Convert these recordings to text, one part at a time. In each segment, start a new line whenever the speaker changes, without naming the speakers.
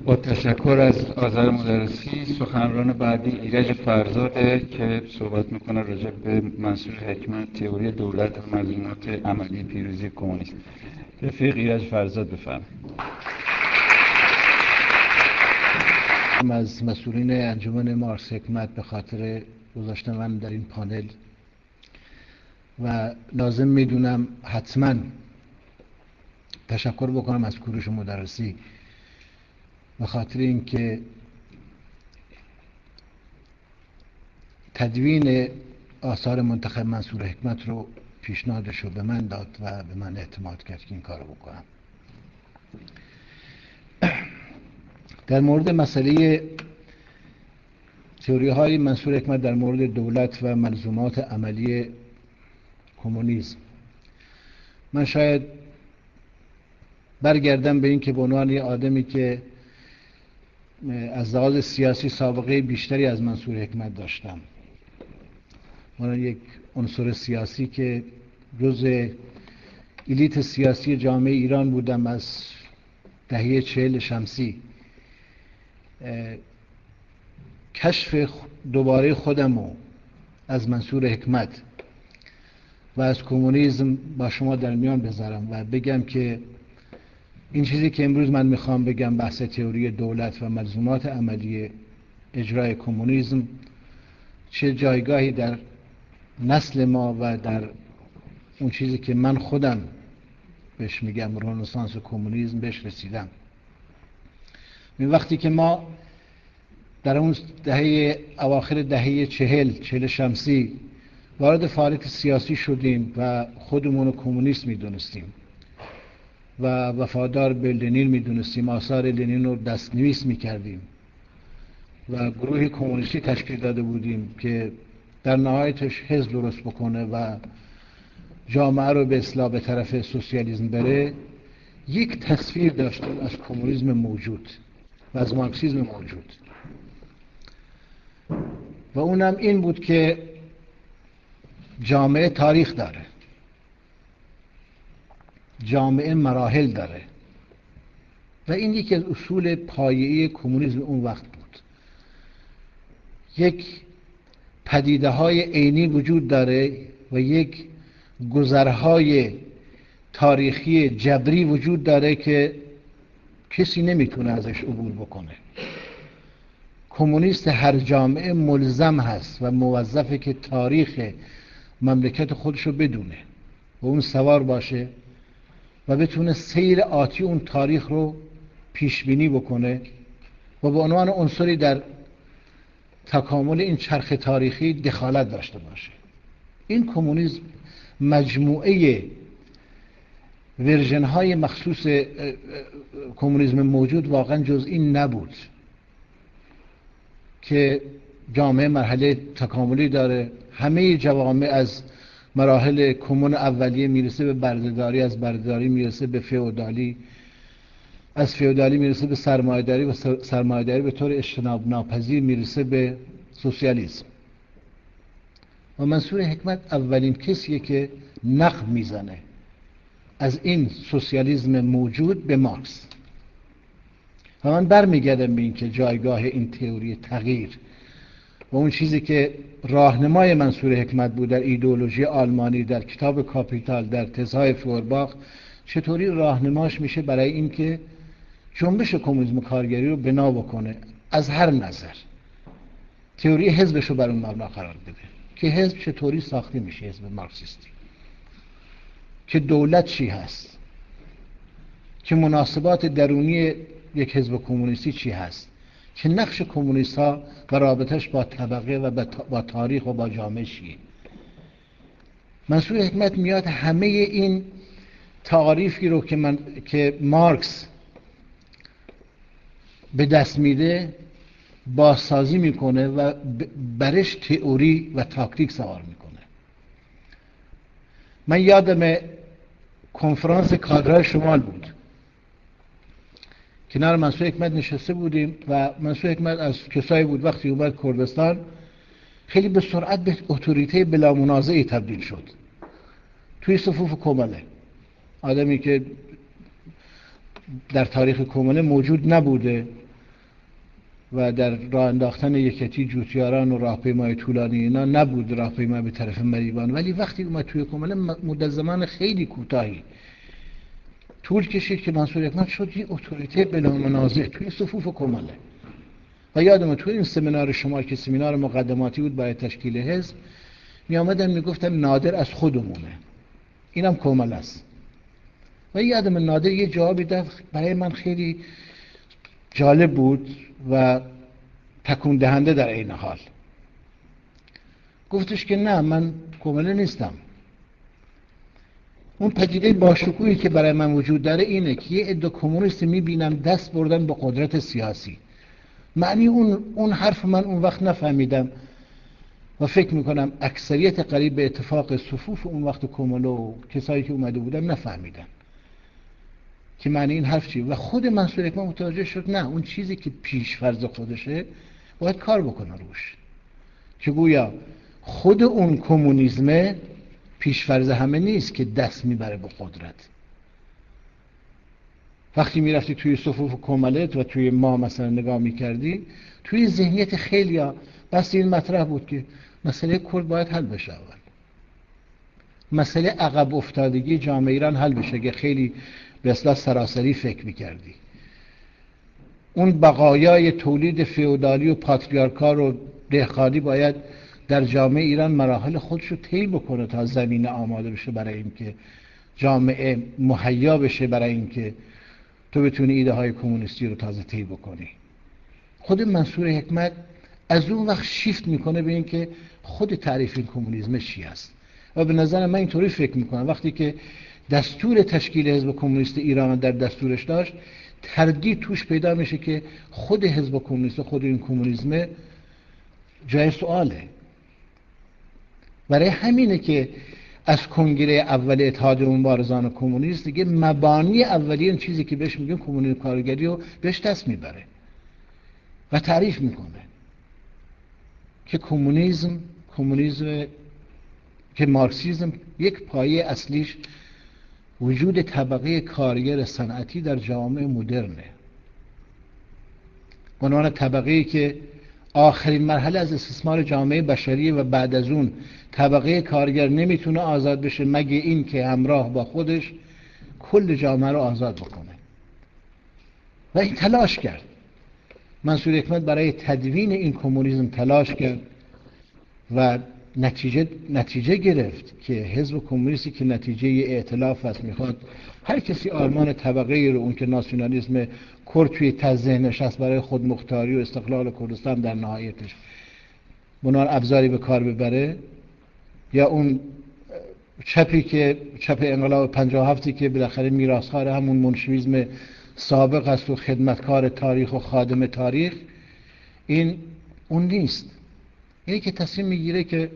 با تشکر از آذر مدرسی، سخنران بعدی ایرج فرزاده که صحبت میکنه راجع به منصور حکمت، تئوری دولت و ملزومات عملی پیروزی کمونیسم. رفیق ایرج فرزاد بفرمایید.
از مسئولین انجمن مارکس حکمت به خاطر گذاشتن من در این پانل و لازم میدونم حتما تشکر بکنم از کوروش مدرسی به خاطر اینکه تدوین آثار منتخب منصور حکمت رو پیشنهادش رو به من داد و به من اعتماد کرد که این کار رو بکنم. در مورد مسئله تئوری های منصور حکمت در مورد دولت و ملزومات عملی کمونیسم، من شاید برگردم به این که به عنوان یه آدمی که از لحاظ سیاسی سابقه بیشتری از منصور حکمت داشتم، من یک عنصر سیاسی که جزء الیت سیاسی جامعه ایران بودم از دهه 40 شمسی، کشف دوباره خودمو از منصور حکمت و از کمونیسم با شما در میان بذارم و بگم که این چیزی که امروز من میخوام بگم، بحث تئوری دولت و ملزومات عملی اجرای کمونیسم، چه جایگاهی در نسل ما و در اون چیزی که من خودم بهش میگم رنسانس کمونیسم بهش رسیدم. این وقتی که ما در اون اواخر دهه 40 شمسی وارد فعالیت سیاسی شدیم و خودمون رو کمونیست میدونستیم و وفادار به لنین میدونستیم، آثار لنین رو دستنویس میکردیم و گروه کمونیستی تشکیل داده بودیم که در نهایتش حزب درست بکنه و جامعه رو به اصلاح به طرف سوسیالیسم بره. یک تصویر داشتیم از کمونیسم موجود و از مارکسیسم موجود و اونم این بود که جامعه تاریخ داره، جامعه مراحل داره و این یکی از اصول پایه‌ای کمونیسم اون وقت بود. یک پدیده های عینی وجود داره و یک گذرهای تاریخی جبری وجود داره که کسی نمیتونه ازش عبور بکنه. کمونیست هر جامعه ملزم هست و موظفه که تاریخ مملکت خودشو بدونه و اون سوار باشه و بتونه سیر آتی اون تاریخ رو پیش بینی بکنه و به عنوان عنصری در تکامل این چرخ تاریخی دخالت داشته باشه. این کمونیسم مجموعه ورژن های مخصوص کمونیسم موجود واقعا جز این نبود که جامعه مرحله تکاملی داره. همه جوامع از مراحل کمون اولیه میرسه به بردهداری، از بردهداری میرسه به فئودالی، از فئودالی میرسه به سرمایه‌داری و سرمایه‌داری به طور اجتناب ناپذیر میرسه به سوسیالیسم. و منصور حکمت اولین کسیه که نقب میزنه از این سوسیالیسم موجود به مارکس. و من برمیگردم به این که جایگاه این تئوری تغییر و اون چیزی که راهنمای منصور حکمت بود در ایدئولوژی آلمانی، در کتاب کاپیتال، در تزهای فورباخ، چطوری راهنماش میشه برای این که جنبش کمونیسم کارگری رو بنا بکنه از هر نظر، تئوری حزبش رو بر اون مبنا قرار بده که حزب چطوری ساخته میشه، حزب مارکسیستی، که دولت چی هست، که مناسبات درونی یک حزب کمونیستی چی هست، که نقش کمونیست ها و رابطش با طبقه و با تاریخ و با جامعه چیه. منصور حکمت میاد همه این تعاریفی رو که مارکس به دست میده بازسازی میکنه و برش تئوری و تاکتیک سوار میکنه. من یادم کنفرانس کادرهای شمال بود، کنار منصور حکمت نشسته بودیم و منصور حکمت از کسایی بود وقتی اومد کردستان خیلی به سرعت به اتوریته بلا منازعی تبدیل شد توی صفوف کمله. آدمی که در تاریخ کمونه موجود نبوده و در راه انداختن یکتی جوتیاران و راهپیمای طولانی اینا نبود راهپیمای به طرف مریوان، ولی وقتی اومد توی کمله مدت زمان خیلی کوتاهی طول کشید که منصور حکمت شد یه اتوریته بلا منازع توی صفوف کمله. و یادمه توی این سمینار شما که سمینار مقدماتی بود برای تشکیل حزب، می آمدن می گفتن نادر از خودمونه، اینم کمله است. و یادم نادر یه جوابی داد برای من خیلی جالب بود و تکون دهنده در این حال. گفتش که نه، من کمله نیستم. اون پدیده باشکوهی که برای من وجود داره اینه که یه عده کمونیست میبینم دست بردن به قدرت سیاسی. معنی اون حرف من اون وقت نفهمیدم و فکر میکنم اکثریت قریب به اتفاق صفوف اون وقت کمله و کسایی که اومده بودن نفهمیدن که معنی این حرف چیه. و خود منصور حکمت متوجه شد نه، اون چیزی که پیش فرض خودشه باید کار بکنه روش، که گویا خود اون کمونیسم پیشفرض همه نیست که دست میبره به قدرت. وقتی میرفتی توی صفوف کملت و توی ما مثلا نگاه میکردی، توی ذهنیت خیلیا بس این مطرح بود که مسئله کرد باید حل بشه، اول مسئله عقب افتادگی جامعه ایران حل بشه که خیلی به اصطلاح سراسری فکر میکردی. اون بقایای تولید فئودالی و پاتریارکال و دهقانی باید در جامعه ایران مراحل خودش رو طی بکنه تا زمینه آماده بشه برای اینکه جامعه مهیا بشه برای اینکه تو بتونی ایده های کمونیستی رو تازه طی بکنی. خود منصور حکمت از اون وقت شیفت میکنه به اینکه خود تعریف این کمونیسم چی است. و به نظر من اینطوری فکر میکنم وقتی که دستور تشکیل حزب کمونیست ایران در دستورش داشت، تردید توش پیدا میشه که خود حزب کمونیست، خود این کمونیسم جای سواله. برای همینه که از کنگره اول اتحاد مبارزان کمونیست دیگه مبانی اولیه این چیزی که بهش میگن کمونیسم کارگری رو بهش دست میبره و تعریف میکنه که کمونیسم که مارکسیسم یک پایه اصلیش وجود طبقه کارگر صنعتی در جامعه مدرنه، به عنوان طبقه‌ای که آخرین مرحله از استثمار جامعه بشریه و بعد از اون طبقه کارگر نمیتونه آزاد بشه مگه این که همراه با خودش کل جامعه رو آزاد بکنه. و این تلاش کرد منصور حکمت برای تدوین این کمونیسم، تلاش کرد و نتیجه گرفت که حزب کمونیستی که نتیجه ائتلاف است، میخواد هر کسی آرمان طبقه رو، اون که ناسیونالیسم کرد توی ذهنش هست برای خود مختاری و استقلال کردستان در نهایتش بنار ابزاری به کار ببره، یا اون چپی که چپ انقلاب 57 که بالاخره میراث‌خوار همون منشویسم سابق است و خدمتکار تاریخ و خادم تاریخ، این اون نیست. اینی که تصمیم میگیره که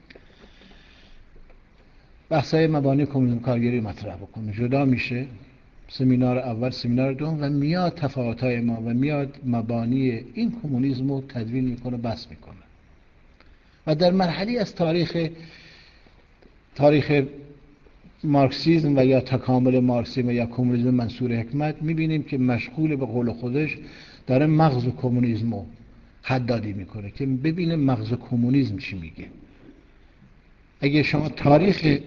بحثای مبانی کمونیسم کارگری مطرح بکنه، جدا میشه سمینار اول، سمینار دوم، و میاد تفاوت‌های ما و میاد مبانی این کمونیسم رو تدوین میکنه، بحث میکنه. و در مرحله از تاریخ مارکسیسم و یا تکامل مارکسیسم و یا کمونیسم منصور حکمت میبینیم که مشغول به قول خودش داره مغز کمونیسم رو حدادی میکنه که ببینه مغز کمونیسم چی میگه. اگه شما تاریخ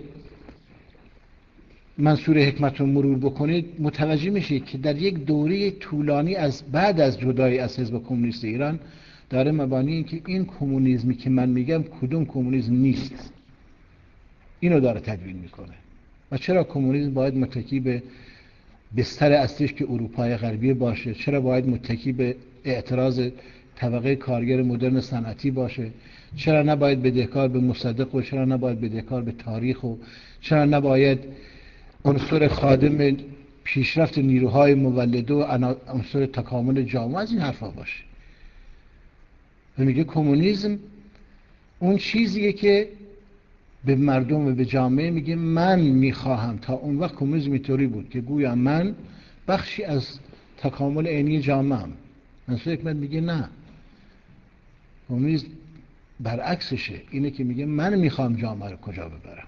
منصور حکمت رو مرور بکنید متوجه میشید که در یک دوره طولانی از بعد از جدایی از حزب کمونیست ایران داره مبانی این که این کمونیسمی که من میگم کدوم کمونیسم نیست، اینو داره تدوین میکنه. و چرا کمونیسم باید متکی به بستر اصلیش که اروپای غربی باشه؟ چرا باید متکی به اعتراض طبقه کارگر مدرن صنعتی باشه؟ چرا نباید بدهکار به مصدق و چرا نباید بدهکار به تاریخ و چرا نباید عنصر خادم پیشرفت نیروهای مولده و عنصر تکامل جامعه از این حرفا باشه؟ و میگه کمونیسم اون چیزیه که به مردم و به جامعه میگه من میخواهم. تا اون وقت کمونیسم اینطوری بود که گویا من بخشی از تکامل عینی جامعه‌ام. منصور حکمت میگه نه، کمونیسم برعکسشه، اینه که میگه من میخوام جامعه رو کجا ببرم،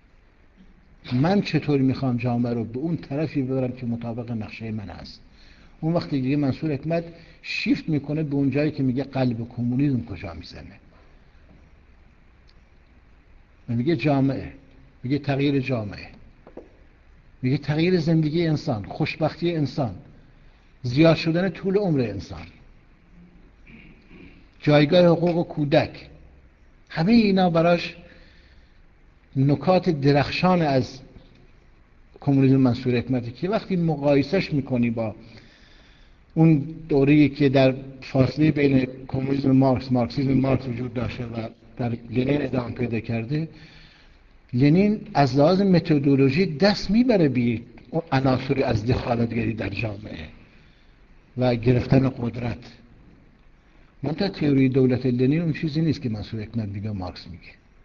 من چطور میخوام جامعه رو به اون طرفی ببرم که مطابق نقشه من هست. اون وقتی دیگه منصور حکمت شیفت میکنه به اون جایی که میگه قلب کمونیسم کجا میزنه، میگه جامعه، میگه تغییر جامعه، میگه تغییر زندگی انسان، خوشبختی انسان، زیاد شدن طول عمر انسان، جایگاه حقوق کودک. همه اینا براش نکات درخشان از کمونیسم منصور حکمتی که وقتی مقایسش میکنی با اون دوره‌ای که در فاصله بین کمونیسم مارکسیسم مارکس وجود داشته و در لنین ادامه پیدا کرده، لنین از لحاظ متدولوژی دست میبره بی عناصر از دخالتگری در جامعه و گرفتن قدرت. منتها تئوری دولت لنین اون چیزی نیست که منصور حکمت میگه مارکس میگه.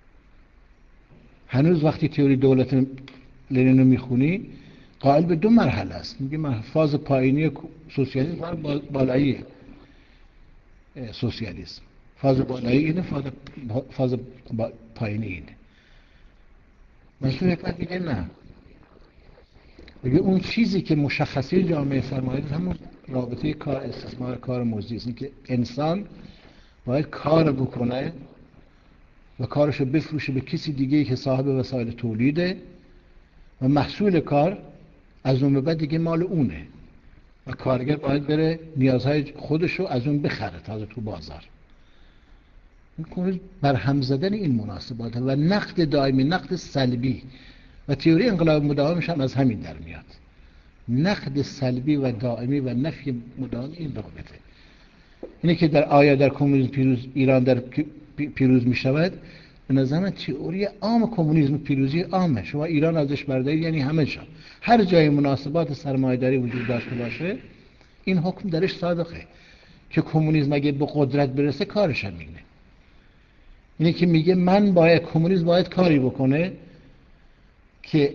هنوز وقتی تئوری دولت لنین رو میخونی قائل به دو مرحله است. میگه فاز پایینی سوسیالیسم و بالایی سوسیالیسم. فاز بالایی اینه، فاز پایینی اینه. منصور حکمت میگه نه، میگه اون چیزی که مشخصی جامعه سرمایه‌داری همون رابطه کار استثمار کار مزدی است، که انسان باید کار بکنه و کارشو بفروشه به کسی دیگه که صاحب وسایل تولیده و محصول کار از اون به بعد دیگه مال اونه و کارگر باید بره نیازهای خودشو از اون بخره تازه تو بازار. این کامل برهم زدن این مناسبات و نقد دائمی، نقد سلبی و تئوری انقلاب مداومش هم از همین در میاد. نقد سلبی و دائمی و نفی مداوم این رابطه. اینه که در کمونیسم ایران در پیروز می شود. به نظر من تئوری عام کمونیسم پیروزی عامه. شما ایران ازش بردارید یعنی همه جا، هر جای مناسبات سرمایه‌داری وجود داشته باشه این حکم درش صادقه که کمونیسم اگه به قدرت برسه کارش هم اینه. اینه که میگه کمونیسم باید کاری بکنه که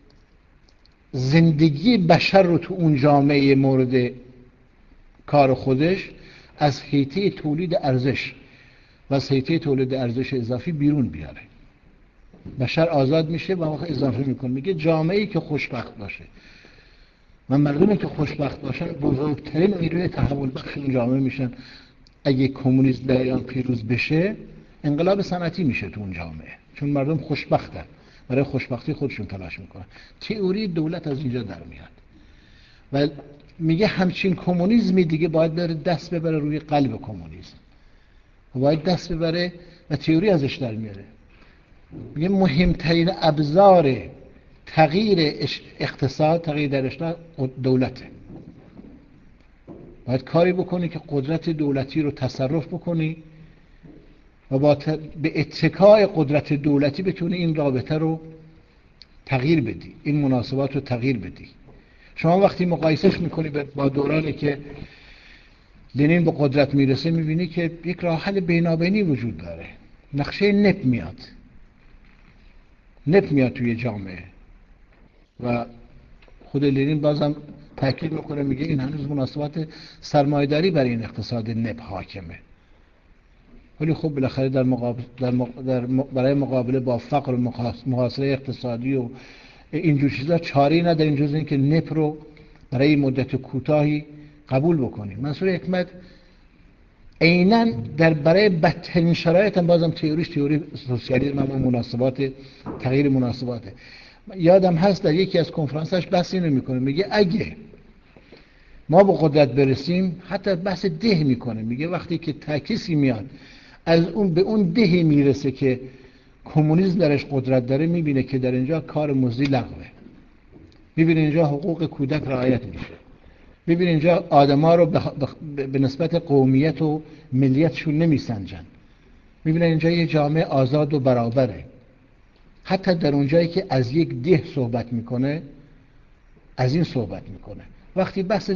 زندگی بشر رو تو اون جامعه مورد کار خودش از حیطه تولید ارزش و از حیطه تولید ارزش اضافی بیرون بیاره. بشر آزاد میشه و واقع اضافه میکنه. میگه جامعه‌ای که خوشبخت باشه و مردمی که خوشبخت باشن بزرگترین نیروی تحول بخش این جامعه میشن. اگه کمونیسم در ایران پیروز بشه انقلاب صنعتی میشه تو اون جامعه، چون مردم خوشبختن، برای خوشبختی خودشون تلاش میکنن. تئوری دولت از اینجا در میاد و میگه همچین کمونیسمی دیگه باید بره دست ببره روی قلب کمونیسم و باید دست ببره و تئوری ازش در میاره. میگه مهمترین ابزار تغییر اقتصاد، تغییر در اجتماع دولته. باید کاری بکنی که قدرت دولتی رو تصرف بکنی و به اتکای قدرت دولتی بتونی این رابطه رو تغییر بدی، این مناسبات رو تغییر بدی. شما وقتی مقایسش میکنی با دورانی که لنین به قدرت میرسه میبینی که یک راه حل بینابینی وجود داره. نقشه نپ میاد توی جامعه و خود لنین بازم تاکید میکنه، میگه این هنوز مناسبات سرمایه‌داری برای این اقتصاد نپ حاکمه. ولی خب بالاخره برای مقابله با فقر و محاصره اقتصادی و اینجور چیزا چاره‌ای نداریم جز اینکه نپ رو برای مدت کوتاهی قبول بکنیم. منصور حکمت عیناً برای بدترین شرایط هم بازم تئوری سوسیالیسم و مناسبات، تغییر مناسباته. یادم هست در یکی از کنفرانساش بحث اینو میکنه، میگه اگه ما به قدرت برسیم، حتی بحث ده میکنه، میگه وقتی که کسی میاد از اون به اون دهی میرسه که کمونیسم درش قدرت داره، میبینه که در اینجا کار مزدی لغوه، میبینه اینجا حقوق کودک رعایت میشه، میبینه اینجا آدما رو به نسبت قومیت و ملیتشون نمیسنجن، میبینه اینجا یه جامعه آزاد و برابره. حتی در اونجایی که از یک ده صحبت میکنه از این صحبت میکنه. وقتی بحث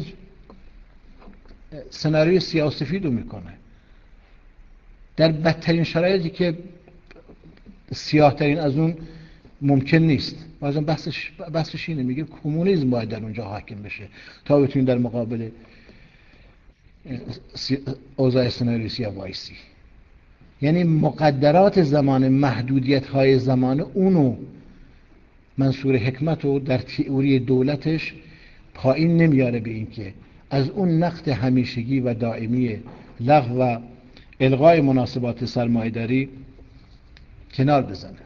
سناریوی سیاه‌وسفید رو میکنه، در بدترین شرایطی که سیاه‌ترین از اون ممکن نیست، بازم بحثش اینه، میگه کمونیسم باید در اونجا حاکم بشه تا بتونیم در مقابل اوضاع سناریوی سیاه وایسی. یعنی مقدرات زمان، محدودیت‌های زمان، اونو منصور حکمت رو در تئوری دولتش پایین نمیاره به این که از اون نقد همیشگی و دائمی لغو و الغای مناسبات سرمایه‌داری کنار بزنه.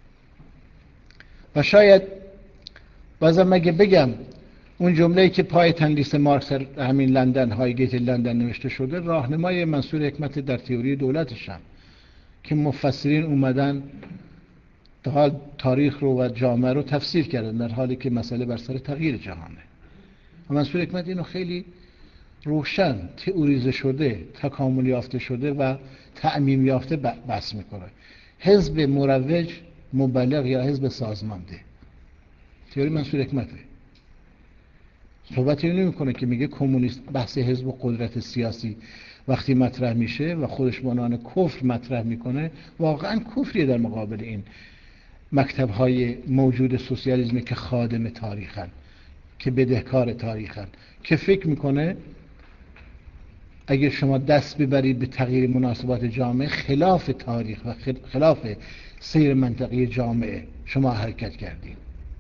و شاید بازم مگه بگم اون جمله‌ای که پای تندیس مارکس همین لندن، هایگیت لندن نوشته شده، راهنمای منصور حکمت در تئوری دولتشم که مفسرین اومدن تا حال تاریخ رو و جامعه رو تفسیر کردن در حالی که مسئله بر سر تغییر جهانه. و منصور حکمت اینو خیلی روشن، تئوریزه شده، تکامل یافته شده و تعمیم یافته بحث میکنه. حزب مروج، مبلغ یا حزب سازمانده، تئوری منصور حکمته. صحبتی نمیکنه که میگه کمونیست، بحث حزب و قدرت سیاسی وقتی مطرح میشه و خودش مانان کفر مطرح میکنه، واقعا کفریه در مقابل این مکتب‌های موجود سوسیالیسم که خادم تاریخن، که بدهکار تاریخن، که فکر میکنه اگر شما دست ببرید به تغییر مناسبات جامعه، خلاف تاریخ و خلاف سیر منطقی جامعه شما حرکت کردید.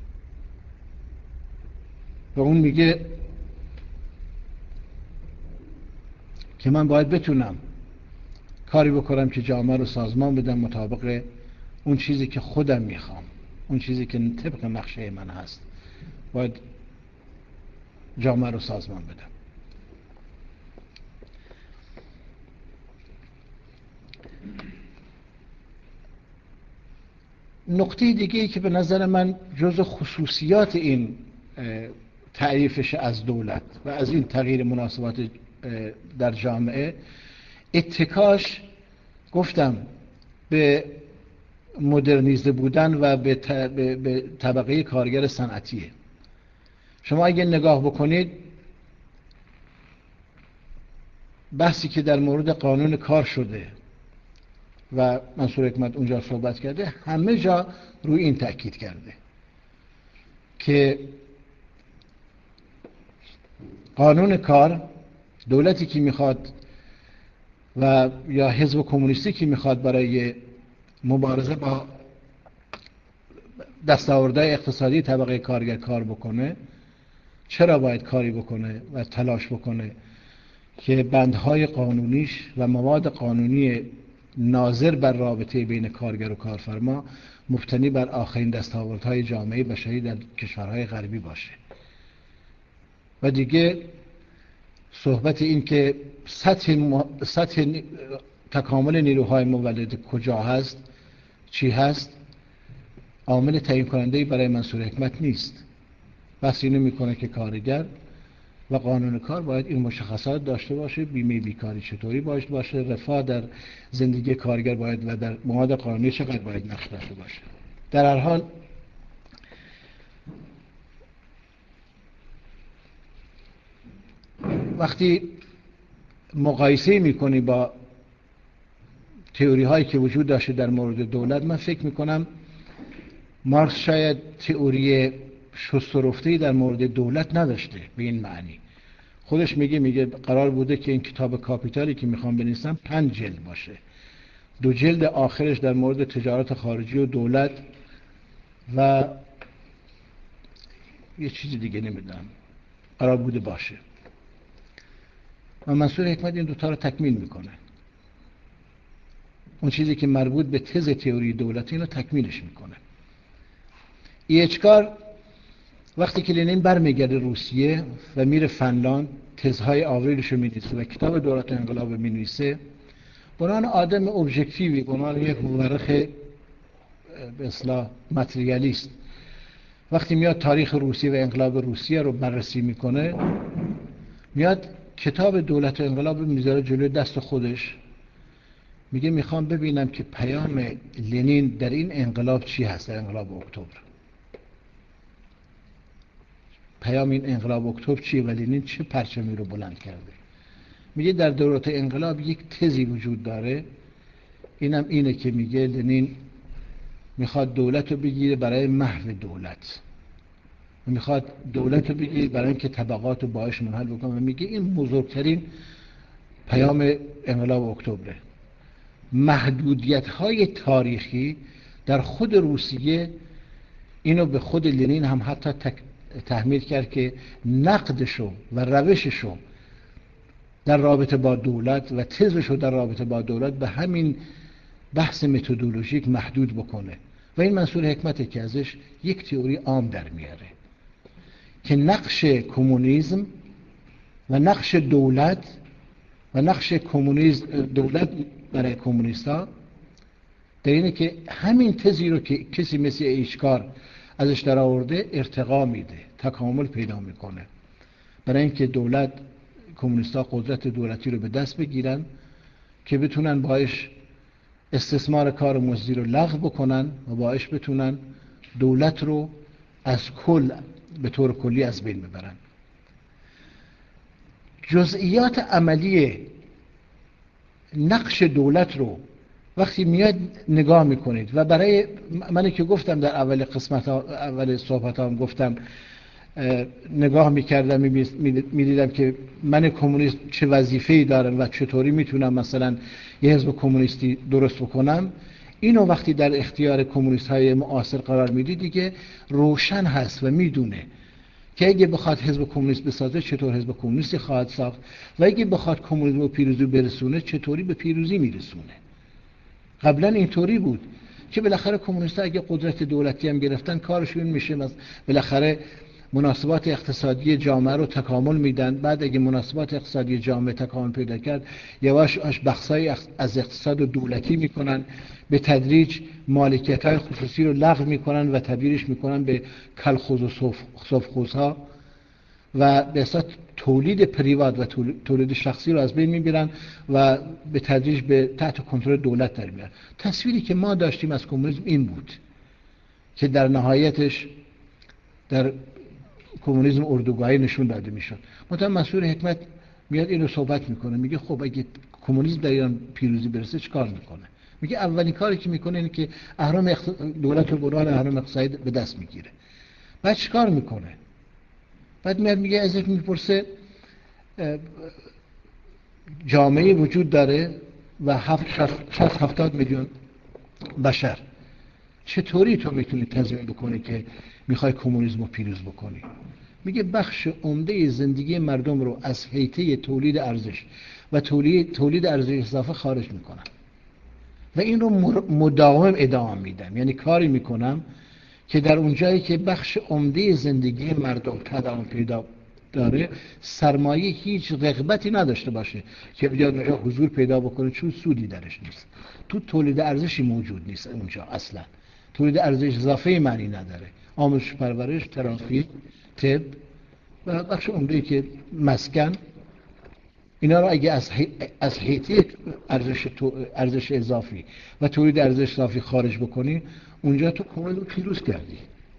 و اون میگه که من باید بتونم کاری بکنم که جامعه رو سازمان بدم مطابق اون چیزی که خودم میخوام، اون چیزی که طبق نقشه من هست، باید جامعه رو سازمان بدم. نقطه دیگه ای که به نظر من جزء خصوصیات این تعریفش از دولت و از این تغییر مناسبات در جامعه، اتکاش گفتم به مدرنیزه بودن و به طبقه کارگر صنعتیه. شما اگه نگاه بکنید بحثی که در مورد قانون کار شده و منصور حکمت اونجا صحبت کرده، همه جا روی این تأکید کرده که قانون کار، دولتی که میخواد و یا حزب کمونیستی که میخواد برای مبارزه با دستاوردهای اقتصادی طبقه کارگر کار بکنه، چرا باید کاری بکنه و تلاش بکنه که بندهای قانونیش و مواد قانونی ناظر بر رابطه بین کارگر و کارفرما مبتنی بر آخرین دستاوردهای جامعه بشری در کشورهای غربی باشه. و دیگه صحبت این که سطح تکامل نیروهای مولد کجا هست، چی هست، عامل تعیین کننده‌ای برای منصور حکمت نیست. بس اینو میکنه که کارگر و قانون کار باید این مشخصات داشته باشه، بیمه بیکاری چطوری باشه، رفاه در زندگی کارگر باید و در مواد قانونی چقدر باید نقش داشته باشه. در هر حال وقتی مقایسه میکنی با تئوری هایی که وجود داشته در مورد دولت، من فکر میکنم مارکس شاید تئوری شست و رفته‌ای در مورد دولت نداشته به این معنی. خودش میگه قرار بوده که این کتاب کاپیتالی که میخوام بنویسم 5 جلد باشه، 2 جلد آخرش در مورد تجارت خارجی و دولت و یه چیزی دیگه نمیدونم قرار بوده باشه. و منصور حکمت این دوتا رو تکمیل میکنه. اون چیزی که مربوط به تز تئوری دولت اینو تکمیلش میکنه. ایچکار وقتی که لنین برمیگرده روسیه و میره فنلاند، تزهای آوریلش رو می‌نویسه و کتاب دولت و انقلاب رو می‌نویسه، به عنوان آدم ابژکتیوی، به عنوان یک مورخ به اصطلاح متریالیست، وقتی میاد تاریخ روسیه و انقلاب روسیه رو بررسی میکنه، میاد کتاب دولت و انقلاب رو میذاره جلوی دست خودش، میگه میخوام ببینم که پیام لنین در این انقلاب چی هست، در انقلاب اکتبر. پیام این انقلاب اکتبر چیه و لنین چه پرچمی رو بلند کرده. میگه در دولت انقلاب یک تزی وجود داره، اینم اینه که میگه لنین میخواد دولت رو بگیره برای محو دولت، میخواد دولت رو بگیره برای اینکه طبقات رو باهاش منحل بکنه. و میگه این بزرگترین پیام انقلاب اکتبره. محدودیت های تاریخی در خود روسیه اینو به خود لنین هم حتی تحمیل کرد که نقدشو و روششو در رابطه با دولت و تزش رو در رابطه با دولت به همین بحث متدولوژیک محدود بکنه و این منصور حکمته که ازش یک تئوری عام در میاره که نقش کمونیسم و نقش دولت و نقش دولت برای کمونیست‌ها در اینه که همین تزی رو که کسی مثل ایشکار ازش در آورده ارتقا میده، تکامل پیدا میکنه، برای اینکه دولت کمونیست‌ها قدرت دولتی رو به دست بگیرن که بتونن باش استثمار کار مزدی رو لغو بکنن و باش بتونن دولت رو از کل به طور کلی از بین ببرن. جزئیات عملی نقش دولت رو وقتی میاد نگاه میکنید و برای منی که گفتم در اول صحبت هم گفتم نگاه میکردم میدیدم که من کمونیست چه وظیفه‌ای دارم و چطوری میتونم مثلا یه حزب کمونیستی درست بکنم، اینو وقتی در اختیار کمونیست های معاصر قرار میدی دیگه روشن هست و میدونه که اگه بخواد حزب کمونیست بسازه چطور حزب کمونیستی خواهد ساخت و اگه بخواد کمونیسم رو پیروزی برسونه چطوری به پیروزی میرسونه. قبلا اینطوری بود که بالاخره کمونیست‌ها اگه قدرت دولتی هم گرفتن کارشون میشه بالاخره مناسبات اقتصادی جامعه رو تکامل میدن، بعد اگه مناسبات اقتصادی جامعه تکامل پیدا کرد یواش بخشای از اقتصاد رو دولتی میکنن، به تدریج مالکیت‌های خصوصی رو لغو میکنن و تبدیلش میکنن به کلخوز و سفخوزها و به اساس تولید پریوات و تولید شخصی رو از بین میبرن و به تدریج به تحت کنترل دولت در میارن. تصویری که ما داشتیم از کمونیسم این بود که در نهایتش در کمونیسم اردوگاهی نشون داده میشد. مثلا منصور حکمت میاد اینو صحبت میکنه، میگه خب اگه کمونیسم در ایران پیروزی برسه چیکار میکنه؟ میگه اولین کاری که میکنه اینه که دولت رو برای اهرام اقتصادی به دست میگیره. بعد چیکار میکنه؟ بعد میاد میگه ازش میپرسه جامعه وجود داره و 70 میلیون بشر، چطوری تو میتونی تضمین بکنی که میخوای کمونیسم رو پیروز بکنی؟ میگه بخش عمده زندگی مردم رو از حیطه تولید ارزش و تولید ارزش اضافه خارج میکنم و این رو مداوم ادامه میدم، یعنی کاری میکنم که در اونجایی که بخش عمده زندگی مردم تداوم پیدا داره سرمایه هیچ رغبتی نداشته باشه که بیاد اونجا حضور پیدا بکنه، چون سودی درش نیست، تو تولید ارزشی موجود نیست اونجا، اصلا تولید ارزش اضافه معنی نداره، آموزش پرورش، ترافیک، طب و بخش عمده‌ای که مسکن، اینا رو اگه از حیطه ارزش اضافی و تولید ارزش اضافی خارج بکنی، اونجا تو کاملا پیروز کردی.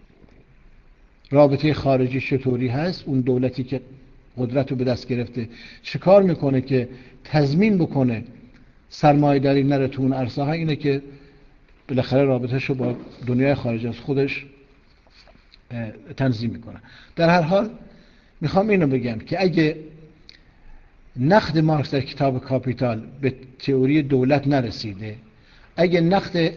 رابطه خارجی چطوری هست؟ اون دولتی که قدرت رو به دست گرفته چه کار میکنه که تضمین بکنه سرمایه‌داری نره تو اون عرصه ها؟ اینه که بالاخره رابطه‌شو با دنیای خارج از خودش تنظیم میکنه. در هر حال میخوام اینو بگم که اگه نقد مارکس در کتاب کاپیتال به تئوری دولت نرسیده، اگه نقد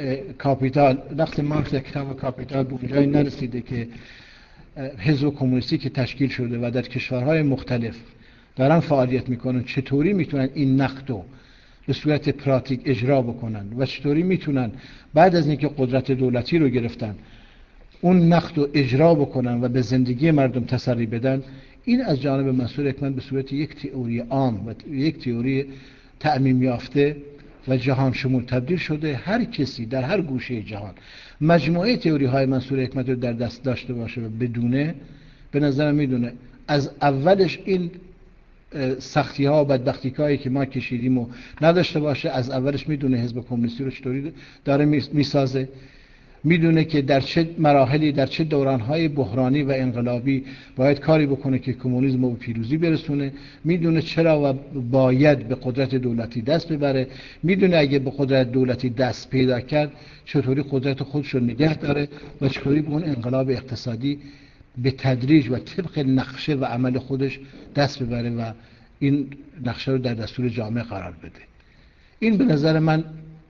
مارکس در کتاب کاپیتال به اونجایی نرسیده که حزب کمونیستی که تشکیل شده و در کشورهای مختلف دارن فعالیت میکنن چطوری میتونن این نقد رو به صورت پراتیک اجرا بکنن و چطوری میتونن بعد از اینکه قدرت دولتی رو گرفتن اون نقد رو اجرا بکنن و به زندگی مردم تسری بدن، این از جانب منصور حکمت به صورت یک تئوری عام و یک تئوری تعمیم یافته و جهان شمول تبدیل شده. هر کسی در هر گوشه جهان مجموعه تئوری های منصور حکمت رو در دست داشته باشه و بدونه، به نظرم میدونه از اولش این سختی ها و بدبختی هایی که ما کشیدیم و نداشته باشه، از اولش میدونه حزب کمونیستی رو چطوری داره میسازه، میدونه که در چه مراحلی در چه دورانهای بحرانی و انقلابی باید کاری بکنه که کمونیسم رو به پیروزی برسونه، میدونه چرا و باید به قدرت دولتی دست ببره، میدونه اگه به قدرت دولتی دست پیدا کرد چطوری قدرت خودش رو نگه داره و چطوری به اون انقلاب اقتصادی به تدریج و طبق نقشه و عمل خودش دست ببره و این نقشه رو در دستور جامعه قرار بده. این به نظر من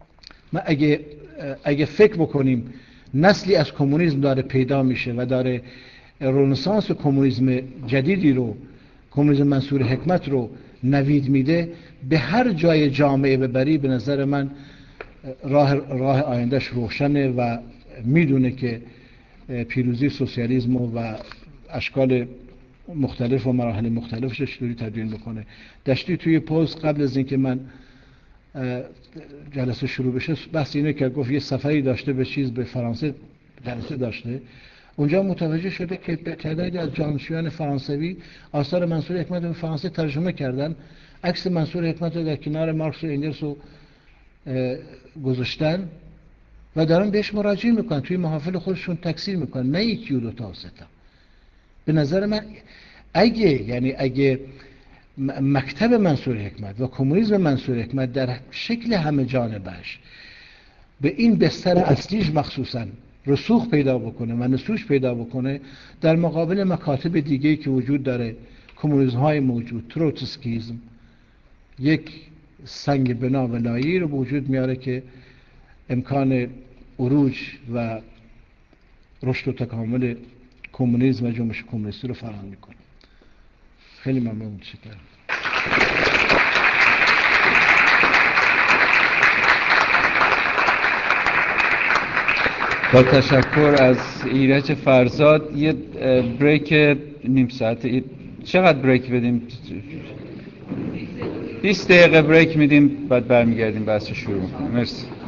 اگه فکر بکنیم نسلی از کمونیسم داره پیدا میشه و داره رنسانس کمونیسم جدیدی رو، کمونیسم منصور حکمت رو نوید میده به هر جای جامعه ببری به نظر من راه آیندهش روشنه و میدونه که پیروزی سوسیالیسم و اشکال مختلف و مراحل مختلفش چطوری تبدیل میکنه. دشتی توی پوز قبل از اینکه من جلسه شروع بشه بحث اینه که گفت یه سفری داشته به فرانسه جلسه داشته، اونجا متوجه شده که تعدادی از جانشینان فرانسوی آثار منصور حکمت به فرانسه ترجمه کردن، عکس منصور حکمت رو در کنار مارکس و انگلس رو گذاشتن و دارن بهش مراجعه میکنن، توی محافل خودشون تکثیر میکنن، نه یکی و دو تا و سه تا. به نظر من اگه مکتب منصور حکمت و کمونیسم منصور حکمت در شکل همه جانبش به این بستر اصلیش مخصوصا رسوخ پیدا بکنه و نسوش پیدا بکنه، در مقابل مکاتب دیگه‌ای که وجود داره، کمونیسم های موجود، تروتسکیزم، یک سنگ بنا و لایه‌ای رو به وجود میاره که امکان عروج و رشد و تکامل کمونیسم و جنبش کمونیستی رو فراهم میکنه. خیلی ممنون. متشکرم.
با تشکر از ایرج فرزاد. یه بریک نیم ساعته، چقدر بریک بدیم؟ 20 دقیقه بریک میدیم، بعد برمیگردیم بحث شروع میکنیم. مرسی.